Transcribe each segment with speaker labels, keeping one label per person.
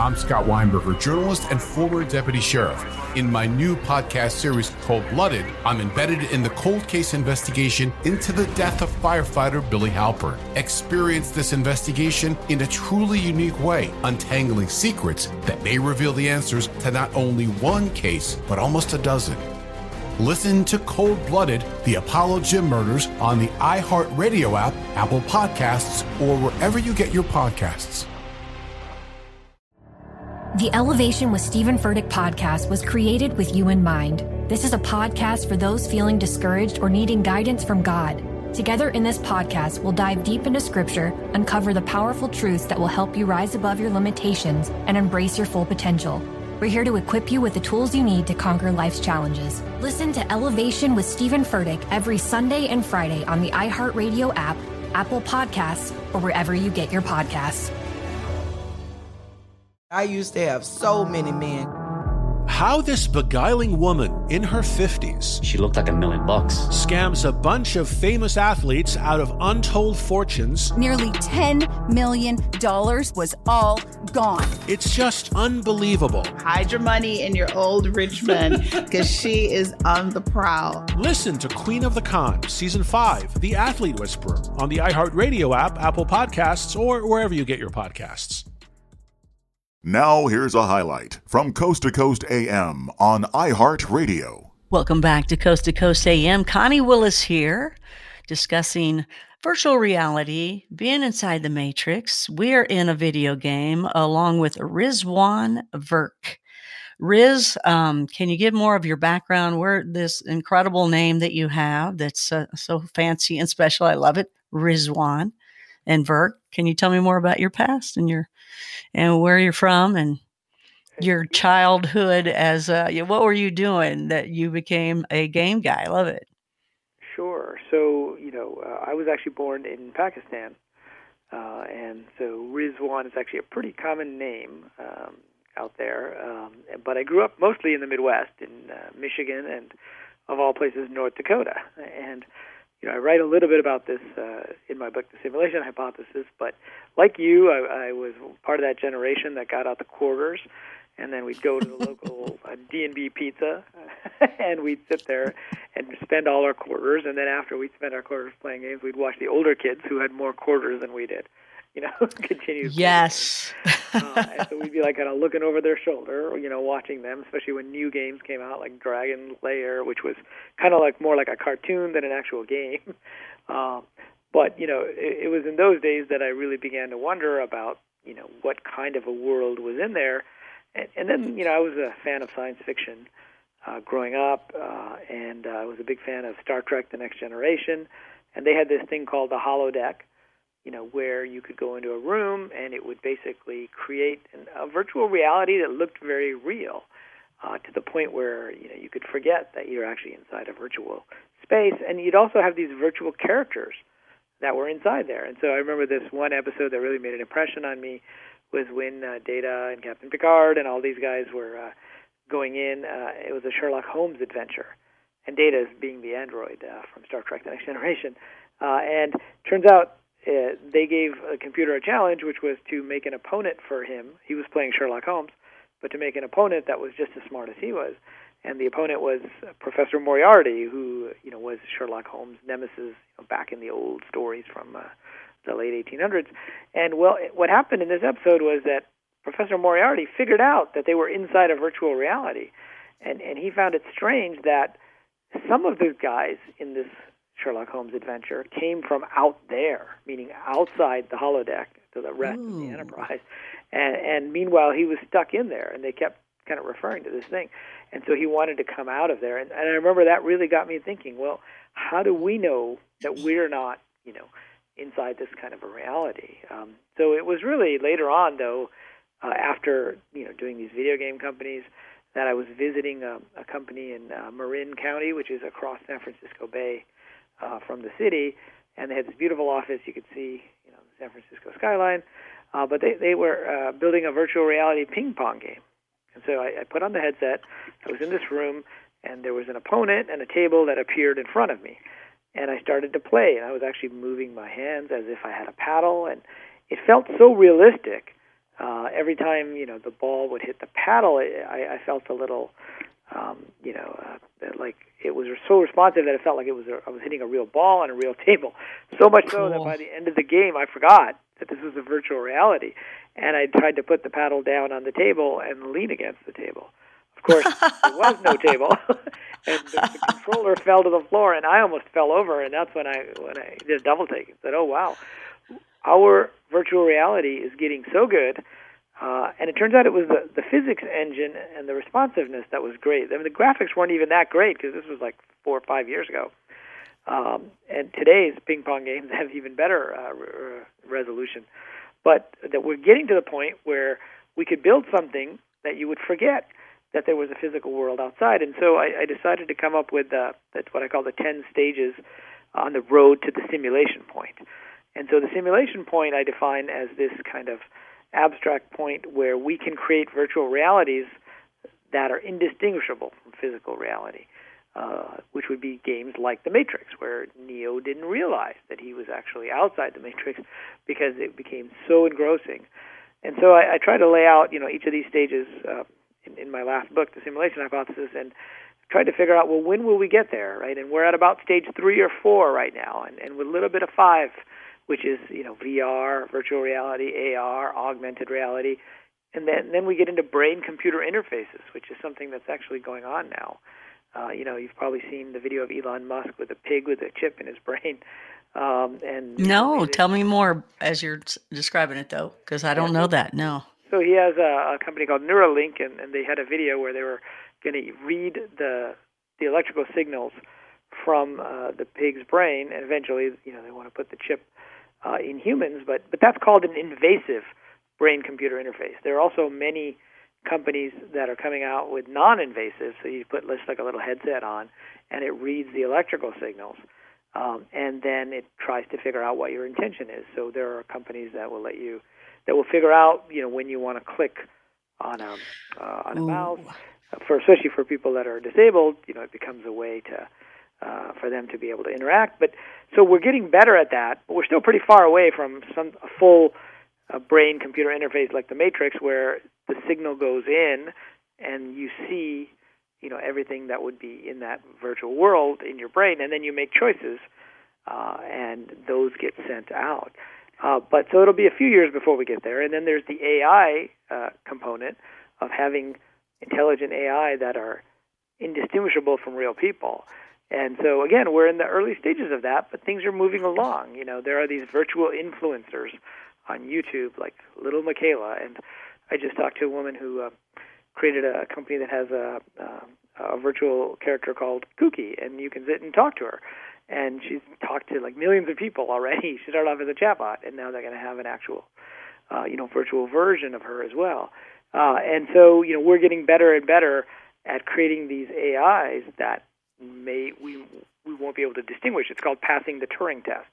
Speaker 1: I'm Scott Weinberger, journalist and former deputy sheriff. In my new podcast series, Cold-Blooded, I'm embedded in the cold case investigation into the death of firefighter Billy Halpern. Experience this investigation in a truly unique way, untangling secrets that may reveal the answers to not only one case, but almost a dozen. Listen to Cold-Blooded, the Apollo Gym Murders on the iHeartRadio app, Apple Podcasts, or wherever you get your podcasts.
Speaker 2: The Elevation with Stephen Furtick podcast was created with you in mind. This is a podcast for those feeling discouraged or needing guidance from God. Together in this podcast, we'll dive deep into Scripture, uncover the powerful truths that will help you rise above your limitations and embrace your full potential. We're here to equip you with the tools you need to conquer life's challenges. Listen to Elevation with Stephen Furtick every Sunday and Friday on the iHeartRadio app, Apple Podcasts, or wherever you get your podcasts.
Speaker 3: I used to have so many men.
Speaker 4: How this beguiling woman in her 50s,
Speaker 5: she looked like $1 million,
Speaker 4: scams a bunch of famous athletes out of untold fortunes.
Speaker 6: Nearly $10 million was all gone.
Speaker 4: It's just unbelievable.
Speaker 7: Hide your money in your old rich man, because she is on the prowl.
Speaker 4: Listen to Queen of the Con, Season 5, The Athlete Whisperer, on the iHeartRadio app, Apple Podcasts, or wherever you get your podcasts.
Speaker 8: Now here's a highlight from Coast to Coast AM on iHeartRadio.
Speaker 9: Welcome back to Coast AM. Connie Willis here, discussing virtual reality, being inside the Matrix. We are in a video game along with Rizwan Virk. Riz, can you give more of your background? Where this incredible name that you have that's so fancy and special. I love it. Rizwan and Virk. Can you tell me more about your past and where you're from and your childhood as what were you doing that you became a game guy? I love it.
Speaker 10: Sure. So, I was actually born in Pakistan, and so Rizwan is actually a pretty common name out there, but I grew up mostly in the Midwest, in Michigan, and of all places, North Dakota. And I write a little bit about this in my book, The Simulation Hypothesis, but like you, I was part of that generation that got out the quarters, and then we'd go to the local D&B Pizza, and we'd sit there and spend all our quarters, and then after we'd spend our quarters playing games, we'd watch the older kids who had more quarters than we did, continuously.
Speaker 9: Yes.
Speaker 10: And so we'd be like kind of looking over their shoulder, watching them, especially when new games came out, like Dragon Lair, which was kind of like more like a cartoon than an actual game. But, it was in those days that I really began to wonder about, what kind of a world was in there. And then, I was a fan of science fiction growing up, and I was a big fan of Star Trek: The Next Generation. And they had this thing called the holodeck, where you could go into a room and it would basically create a virtual reality that looked very real, to the point where, you could forget that you're actually inside a virtual space. And you'd also have these virtual characters that were inside there. And so I remember this one episode that really made an impression on me was when Data and Captain Picard and all these guys were going in. It was a Sherlock Holmes adventure. And Data is being the android from Star Trek: The Next Generation. And turns out they gave a computer a challenge, which was to make an opponent for him. He was playing Sherlock Holmes, but to make an opponent that was just as smart as he was. And the opponent was Professor Moriarty, who was Sherlock Holmes' nemesis back in the old stories from the late 1800s. And what happened in this episode was that Professor Moriarty figured out that they were inside a virtual reality, and he found it strange that some of the guys in this Sherlock Holmes adventure came from out there, meaning outside the holodeck to the rest of the Enterprise. And meanwhile, he was stuck in there, and they kept kind of referring to this thing. And so he wanted to come out of there. And I remember that really got me thinking, well, how do we know that we're not, inside this kind of a reality? So it was really later on, though, after, doing these video game companies, that I was visiting a company in Marin County, which is across San Francisco Bay from the city, and they had this beautiful office. You could see, the San Francisco skyline, but they were building a virtual reality ping pong game. And so I put on the headset. I was in this room, and there was an opponent and a table that appeared in front of me. And I started to play, and I was actually moving my hands as if I had a paddle, and it felt so realistic every time the ball would hit the paddle, I felt a little, like it was so responsive that it felt like I was hitting a real ball on a real table. So much so that by the end of the game, I forgot that this was a virtual reality, and I tried to put the paddle down on the table and lean against the table. Of course, there was no table, and the controller fell to the floor, and I almost fell over. And that's when I did a double take and said, "Oh wow, our virtual reality is getting so good." And it turns out it was the physics engine and the responsiveness that was great. I mean, the graphics weren't even that great because this was like 4 or 5 years ago. And today's ping pong games have even better resolution. But that we're getting to the point where we could build something that you would forget that there was a physical world outside. And so I decided to come up with that's what I call the 10 stages on the road to the simulation point. And so the simulation point I define as this kind of abstract point where we can create virtual realities that are indistinguishable from physical reality, which would be games like The Matrix, where Neo didn't realize that he was actually outside the Matrix because it became so engrossing. And so I try to lay out, each of these stages in my last book, The Simulation Hypothesis, and tried to figure out, well, when will we get there, right? And we're at about stage 3 or 4 right now, and with a little bit of 5, which is, VR, virtual reality, AR, augmented reality. And then we get into brain-computer interfaces, which is something that's actually going on now. You've probably seen the video of Elon Musk with a pig with a chip in his brain.
Speaker 9: No, tell me more as you're describing it, though, because I don't know that, no.
Speaker 10: So he has a company called Neuralink, and they had a video where they were going to read the electrical signals from the pig's brain, and eventually, they want to put the chip in humans, but that's called an invasive brain-computer interface. There are also many companies that are coming out with non-invasive, so you put just like a little headset on, and it reads the electrical signals, and then it tries to figure out what your intention is. So there are companies that will figure out, when you want to click on a mouse. Especially for people that are disabled, it becomes a way to for them to be able to interact. But so we're getting better at that, but we're still pretty far away from a full brain-computer interface like The Matrix, where the signal goes in and you see, everything that would be in that virtual world in your brain, and then you make choices, and those get sent out. But so it'll be a few years before we get there, and then there's the AI component of having intelligent AI that are indistinguishable from real people. And so, again, we're in the early stages of that, but things are moving along. There are these virtual influencers on YouTube, like Little Michaela, and I just talked to a woman who created a company that has a virtual character called Kooky, and you can sit and talk to her. And she's talked to, like, millions of people already. She started off as a chatbot, and now they're going to have an actual, virtual version of her as well. And so, we're getting better and better at creating these AIs that we won't be able to distinguish. It's called passing the Turing test.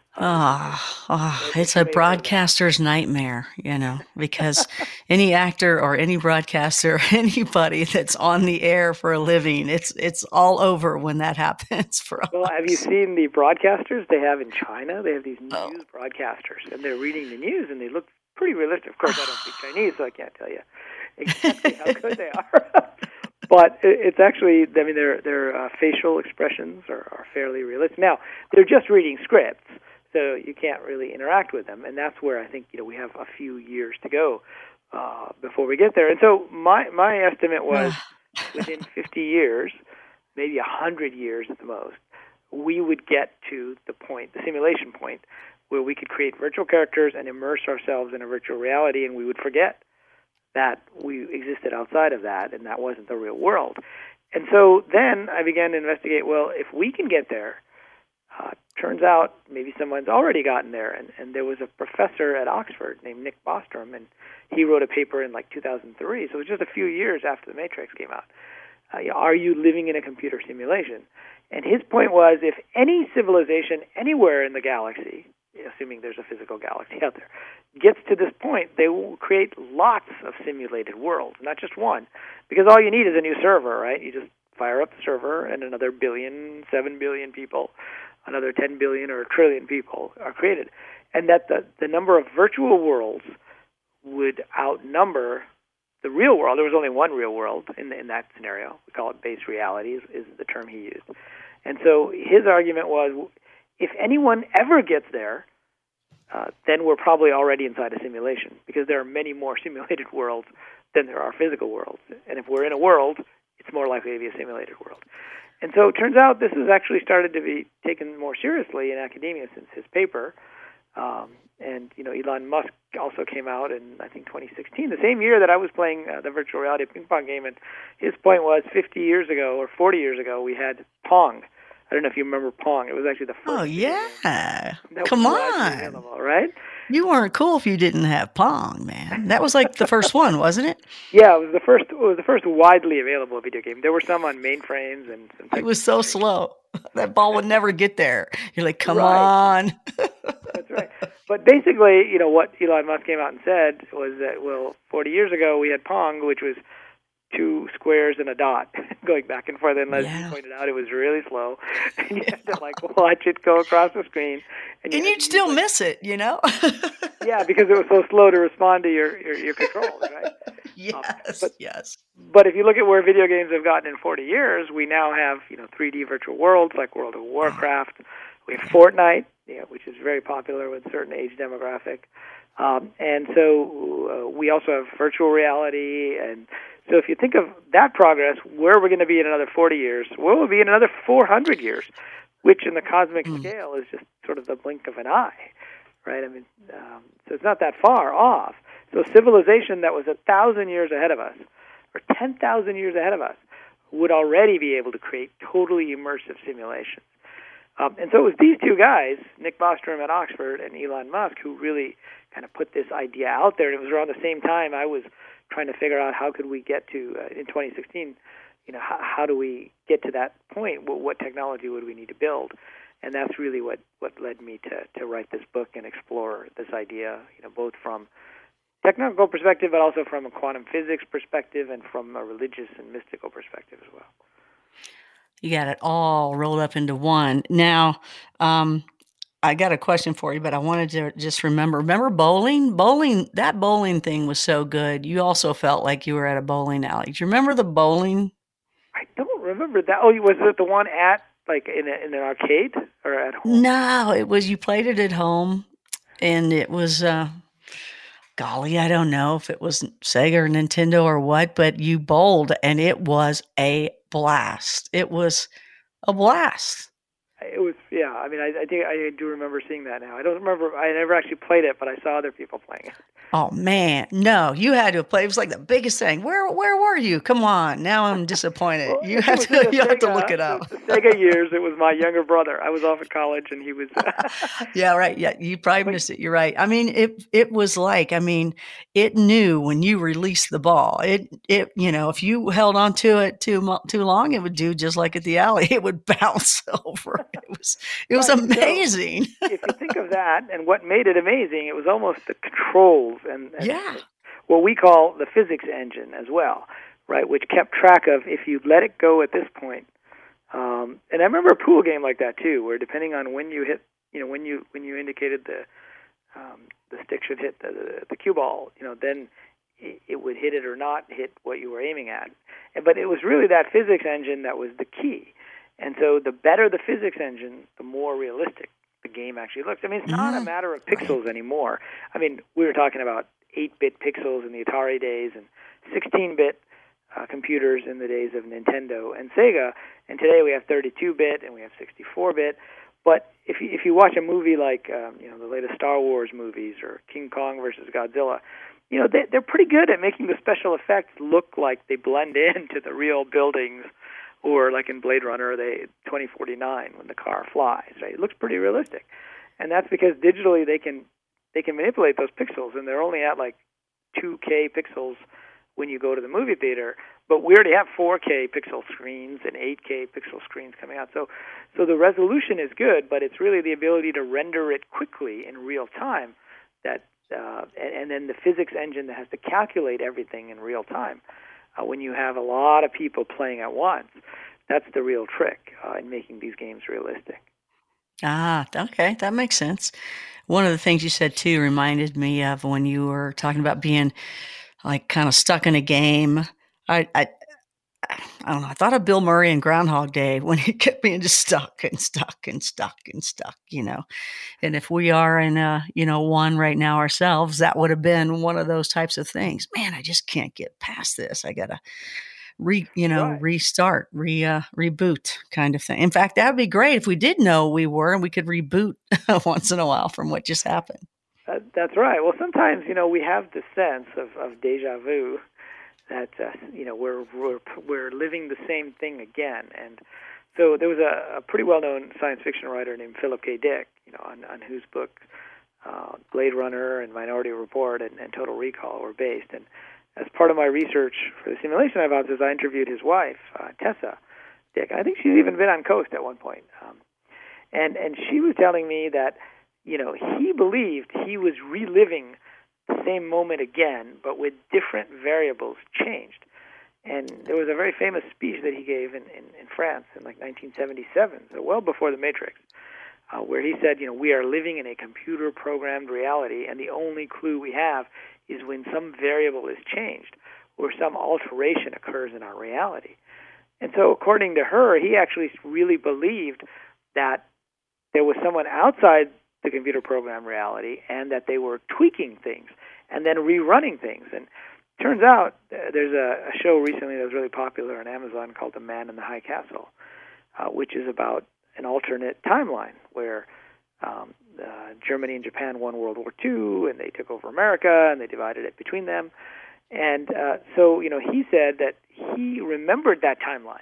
Speaker 9: It's a broadcaster's nightmare, because any actor or any broadcaster, anybody that's on the air for a living, it's all over when that happens for us.
Speaker 10: Well, have you seen the broadcasters they have in China? They have these news broadcasters, and they're reading the news, and they look pretty realistic. Of course, I don't speak Chinese, so I can't tell you exactly how good they are. But it's actually, their facial expressions are fairly realistic. Now, they're just reading scripts, so you can't really interact with them, and that's where I think we have a few years to go before we get there. And so my estimate was within 50 years, maybe 100 years at the most, we would get to the simulation point, where we could create virtual characters and immerse ourselves in a virtual reality, and we would forget that we existed outside of that, and that wasn't the real world. And so then I began to investigate, well, if we can get there, turns out maybe someone's already gotten there. And there was a professor at Oxford named Nick Bostrom, and he wrote a paper in 2003, so it was just a few years after The Matrix came out. Are you living in a computer simulation? And his point was, if any civilization anywhere in the galaxy, assuming there's a physical galaxy out there, gets to this point, they will create lots of simulated worlds, not just one. Because all you need is a new server, right? You just fire up the server, and another 7 billion people, another 10 billion or a trillion people are created. And that the number of virtual worlds would outnumber the real world. There was only one real world in that scenario. We call it base reality is the term he used. And so his argument was, if anyone ever gets there, then we're probably already inside a simulation, because there are many more simulated worlds than there are physical worlds. And if we're in a world, it's more likely to be a simulated world. And so it turns out this has actually started to be taken more seriously in academia since his paper. And, Elon Musk also came out in, I think, 2016, the same year that I was playing the virtual reality ping pong game. And his point was 50 years ago or 40 years ago, we had Pong. I don't know if you remember Pong. It was actually the first.
Speaker 9: Oh, yeah.
Speaker 10: That
Speaker 9: Come
Speaker 10: was
Speaker 9: on.
Speaker 10: available, right?
Speaker 9: You weren't cool if you didn't have Pong, man. That was like the first one, wasn't it?
Speaker 10: Yeah, it was the first widely available video game. There were some on mainframes and
Speaker 9: it was so slow. That ball would never get there. You're like, come
Speaker 10: Right.
Speaker 9: on.
Speaker 10: That's right. But basically, what Elon Musk came out and said was that, 40 years ago we had Pong, which was two squares and a dot going back and forth. And as you pointed out, it was really slow. And you had to watch it go across the screen.
Speaker 9: And you'd still miss it,
Speaker 10: Yeah, because it was so slow to respond to your controls, right?
Speaker 9: Yes.
Speaker 10: But if you look at where video games have gotten in 40 years, we now have 3D virtual worlds like World of Warcraft. We have Fortnite, which is very popular with a certain age demographic. And so we also have virtual reality. And so if you think of that progress, where are we going to be in another 40 years? Where will we be in another 400 years, which in the cosmic scale is just sort of the blink of an eye, right? I mean, so it's not that far off. So civilization that was 1,000 years ahead of us, or 10,000 years ahead of us, would already be able to create totally immersive simulations. And so it was these two guys, Nick Bostrom at Oxford and Elon Musk, who really kind of put this idea out there. And it was around the same time I was trying to figure out how could we get to, in 2016, how do we get to that point? What technology would we need to build? And that's really what led me to write this book and explore this idea, both from technical perspective, but also from a quantum physics perspective and from a religious and mystical perspective as well.
Speaker 9: You got it all rolled up into one. Now, I got a question for you, but I wanted to just remember bowling? That bowling thing was so good. You also felt like you were at a bowling alley. Do you remember the bowling?
Speaker 10: I don't remember that. Oh, was it the one at, in an arcade or at home?
Speaker 9: No, it was, you played it at home, and it was, golly, I don't know if it was Sega or Nintendo or what, but you bowled, and it was a blast. It was a blast.
Speaker 10: It was, yeah. I mean, I think I do remember seeing that now. I don't remember. I never actually played it, but I saw other people playing it.
Speaker 9: Oh man, no! You had to play. It was like the biggest thing. Where were you? Come on! Now I'm disappointed.
Speaker 10: Well,
Speaker 9: you have to look it up.
Speaker 10: The Sega years. It was my younger brother. I was off at college, and he was.
Speaker 9: Yeah, right. Yeah, you probably missed it. You're right. I mean, it was like. I mean, it knew when you released the ball. It if you held on to it too long, it would do just like at the alley. It would bounce over. It was amazing.
Speaker 10: So, if you think of that, and what made it amazing, it was almost the controls and what we call the physics engine as well, right? Which kept track of if you let it go at this point. And I remember a pool game like that too, where depending on when you hit, when you indicated the stick should hit the cue ball, then it would hit it or not hit what you were aiming at. But it was really that physics engine that was the key. And so the better the physics engine, the more realistic the game actually looks. I mean, it's not a matter of pixels anymore. I mean, we were talking about 8-bit pixels in the Atari days and 16-bit computers in the days of Nintendo and Sega. And today we have 32-bit and we have 64-bit. But if you watch a movie like the latest Star Wars movies or King Kong versus Godzilla, they're pretty good at making the special effects look like they blend into the real buildings. Or like in Blade Runner, 2049 when the car flies, right? It looks pretty realistic, and that's because digitally they can manipulate those pixels, and they're only at like 2K pixels when you go to the movie theater. But we already have 4K pixel screens and 8K pixel screens coming out, so the resolution is good, but it's really the ability to render it quickly in real time that, and then the physics engine that has to calculate everything in real time. When you have a lot of people playing at once, that's the real trick in making these games realistic.
Speaker 9: Okay. That makes sense. One of the things you said too reminded me of when you were talking about being like kind of stuck in a game. I don't know. I thought of Bill Murray in Groundhog Day when he kept being just stuck and stuck and stuck and stuck, And if we are in one right now ourselves, that would have been one of those types of things. Man, I just can't get past this. I gotta restart, reboot kind of thing. In fact, that would be great if we did know we were and we could reboot once in a while from what just happened.
Speaker 10: That's right. Well, sometimes, we have the sense of deja vu that, we're living the same thing again. And so there was a pretty well-known science fiction writer named Philip K. Dick, on whose book Blade Runner and Minority Report and Total Recall were based. And as part of my research for the simulation hypothesis, I interviewed his wife, Tessa Dick. I think she's even been on Coast at one point. And she was telling me that, he believed he was reliving the same moment again, but with different variables changed. And there was a very famous speech that he gave in France in 1977, so well before The Matrix, where he said, we are living in a computer-programmed reality, and the only clue we have is when some variable is changed or some alteration occurs in our reality. And so according to her, he actually really believed that there was someone outside the computer program reality and that they were tweaking things and then rerunning things. And turns out there's a show recently that was really popular on Amazon called The Man in the High Castle, which is about an alternate timeline where Germany and Japan won World War II, and they took over America, and they divided it between them. And so, he said that he remembered that timeline.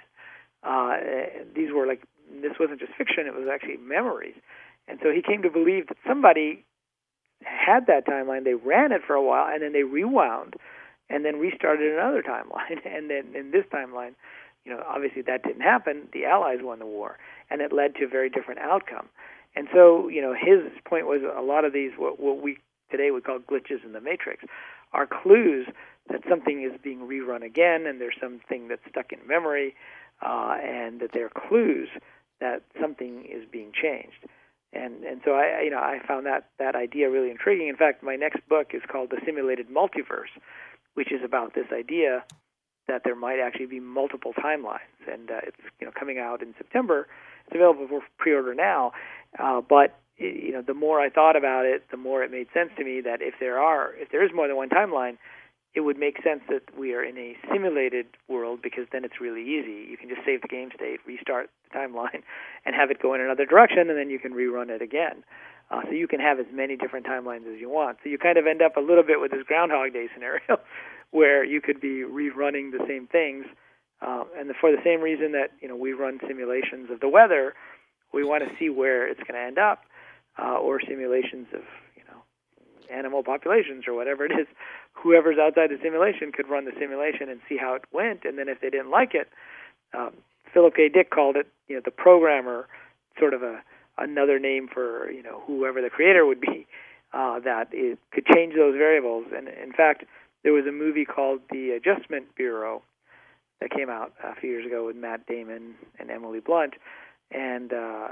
Speaker 10: This wasn't just fiction, it was actually memories. And so he came to believe that somebody had that timeline, they ran it for a while, and then they rewound, and then restarted another timeline. And then in this timeline, obviously that didn't happen. The Allies won the war, and it led to a very different outcome. And so, his point was a lot of these, what we today would call glitches in the Matrix, are clues that something is being rerun again, and there's something that's stuck in memory, and that they're clues that something is being changed. And so I found that idea really intriguing. In fact, my next book is called The Simulated Multiverse, which is about this idea that there might actually be multiple timelines. And it's coming out in September. It's available for pre-order now. But the more I thought about it, the more it made sense to me that if there is more than one timeline, it would make sense that we are in a simulated world, because then it's really easy. You can just save the game state, restart the timeline, and have it go in another direction, and then you can rerun it again. So you can have as many different timelines as you want. So you kind of end up a little bit with this Groundhog Day scenario where you could be rerunning the same things. And for the same reason that we run simulations of the weather, we want to see where it's going to end up, or simulations of animal populations or whatever it is. Whoever's outside the simulation could run the simulation and see how it went, and then if they didn't like it, Philip K. Dick called it the programmer, sort of another name for whoever the creator would be, that it could change those variables. And in fact, there was a movie called The Adjustment Bureau that came out a few years ago with Matt Damon and Emily Blunt, and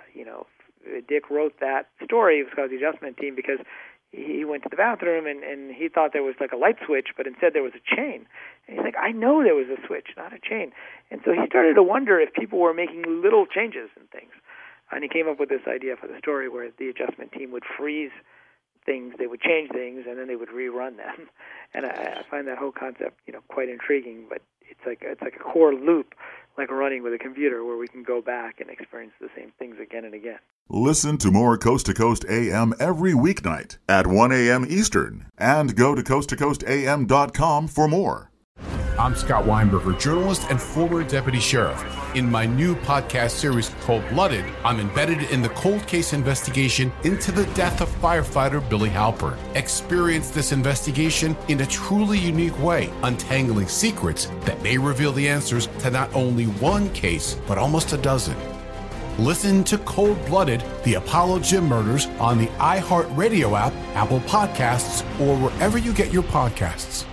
Speaker 10: Dick wrote that story. It was called The Adjustment Team because he went to the bathroom and he thought there was like a light switch, but instead there was a chain. And he's like, I know there was a switch, not a chain. And so he started to wonder if people were making little changes in things. And he came up with this idea for the story where the adjustment team would freeze things, they would change things, and then they would rerun them. And I find that whole concept, quite intriguing. But it's like a core loop, like running with a computer, where we can go back and experience the same things again and again.
Speaker 8: Listen to more Coast to Coast AM every weeknight at 1 a.m. Eastern, and go to coasttocoastam.com for more.
Speaker 1: I'm Scott Weinberger, journalist and former deputy sheriff. In my new podcast series, Cold-Blooded, I'm embedded in the cold case investigation into the death of firefighter Billy Halpern. Experience this investigation in a truly unique way, untangling secrets that may reveal the answers to not only one case, but almost a dozen. Listen to Cold-Blooded, The Apollo Gym Murders on the iHeartRadio app, Apple Podcasts, or wherever you get your podcasts.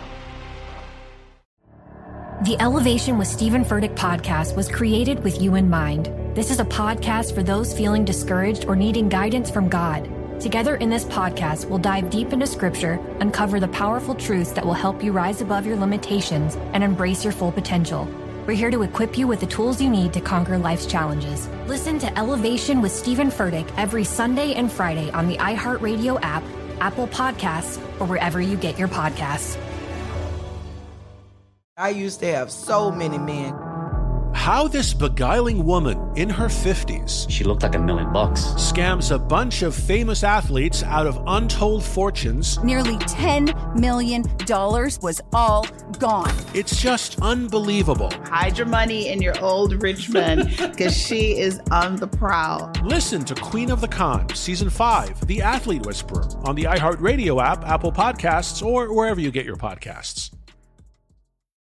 Speaker 2: The Elevation with Stephen Furtick podcast was created with you in mind. This is a podcast for those feeling discouraged or needing guidance from God. Together in this podcast, we'll dive deep into Scripture, uncover the powerful truths that will help you rise above your limitations and embrace your full potential. We're here to equip you with the tools you need to conquer life's challenges. Listen to Elevation with Stephen Furtick every Sunday and Friday on the iHeartRadio app, Apple Podcasts, or wherever you get your podcasts.
Speaker 3: I used to have so many men.
Speaker 4: How this beguiling woman in her 50s,
Speaker 5: she looked like $1 million,
Speaker 4: scams a bunch of famous athletes out of untold fortunes.
Speaker 6: Nearly $10 million was all gone.
Speaker 4: It's just unbelievable.
Speaker 7: Hide your money in your old rich men, because she is on the prowl.
Speaker 4: Listen to Queen of the Con, Season 5, The Athlete Whisperer, on the iHeartRadio app, Apple Podcasts, or wherever you get your podcasts.